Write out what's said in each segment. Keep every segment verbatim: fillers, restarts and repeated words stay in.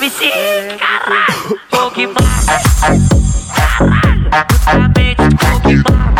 M C, caralho, Pokémon, caralho, justamente Pokémon,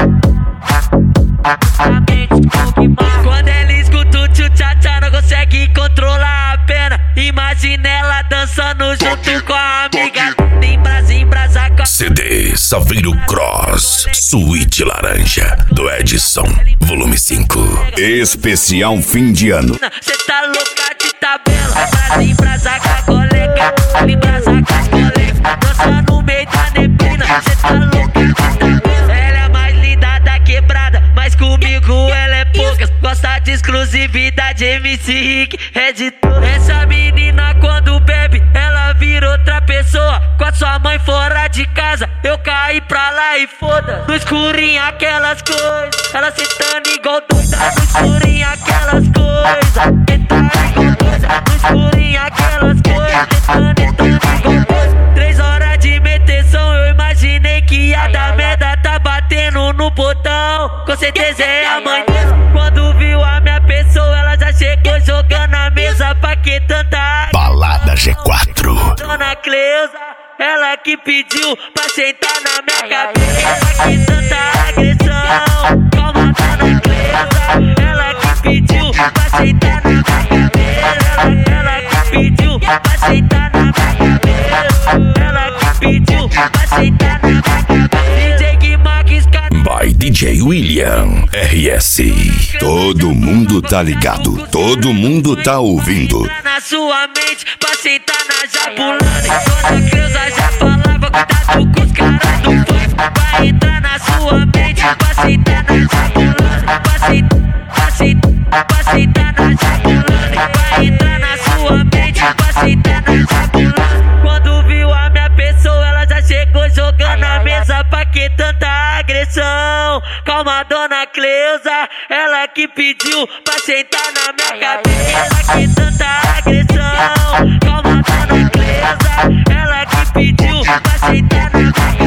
justamente Pokémon. Quando ela escuta o tchu-tcha-tcha, não consegue controlar a pena. Imagina ela dançando junto com a amiga. Em brasa, em brasa, com C D Saveiro Cross, Suíte Laranja, do Edson, volume cinco. Especial fim de ano. cê tá louca de tabela. Brasa, em brasa, com a colega. Em brasa, com a colega. Dança no meio da neblina. Cê tá louca de tabela. Ela é a mais linda da quebrada, mas comigo ela é poucas. Gosta de exclusividade, M C Rick é de tudo. Essa menina quando bebe, ela vira outra pessoa. Com a sua mãe fora de casa, eu caí pra lá e foda. No escurinho aquelas coisas, ela sentando igual doida. No escurinho aquelas coisas, sentando igual doida. No escurinho aquelas coisas, sentando, sentando igual doida. Três horas de meteção, eu imaginei que ia dar merda. Tá batendo no botão, com certeza é a mãe dela. Quando viu a minha pessoa, ela já chegou jogando a mesa. Pra que tanta Balada G quatro. Dona Cleusa, ela que pediu pra sentar na minha cabeça. Que tanta agressão. Calma, Dona Cleusa, ela que pediu pra sentar na minha cabeça. Ela que pediu pra sentar na minha cabeça. Ela que pediu pra sentar na minha cabeça. D J Guimax, By D J William R S. Todo mundo tá ligado, todo mundo tá ouvindo. na sua mente pra sentar na Jabulani. Dona Cleusa já falava, cuidado com os caras do funk. Vai entrar na sua mente pra sentar na Jabulani. Pra sentar, pra sentar, pra sentar na Jabulani. Vai entrar na sua mente pra sentar na Jabulani. Quando viu a minha pessoa, ela já chegou jogando a mesa. Pra que tanta agressão? Calma, Dona Cleusa, ela que pediu pra sentar na minha cabeça. Que tanta agressão. Calma, Dona Cleusa, ela que pediu pra sentar na minha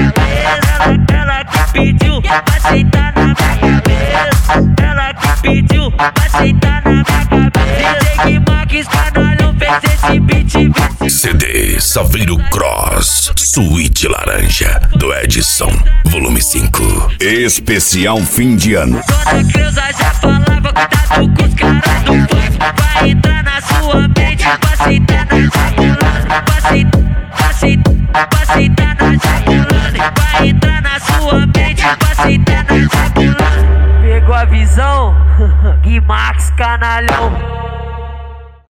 cabeça. Ela que pediu pra sentar na minha cabeça. Ela que pediu pra sentar na minha cabeça. D J Guimax, canalhão, fez esse beat. C D Saveiro Cross, Suíte Laranja, do Edson, volume cinco. Especial fim de ano. Dona Cleusa já falava, cuidado com os caras do funk. Vai entrar na sua mente pra sentar na Jabulani. Pra sentar, pra sentar, pra sentar na Jabulani. Vai entrar na sua mente pra sentar na Jabulani. Pegou a visão? Guimax, canalhão.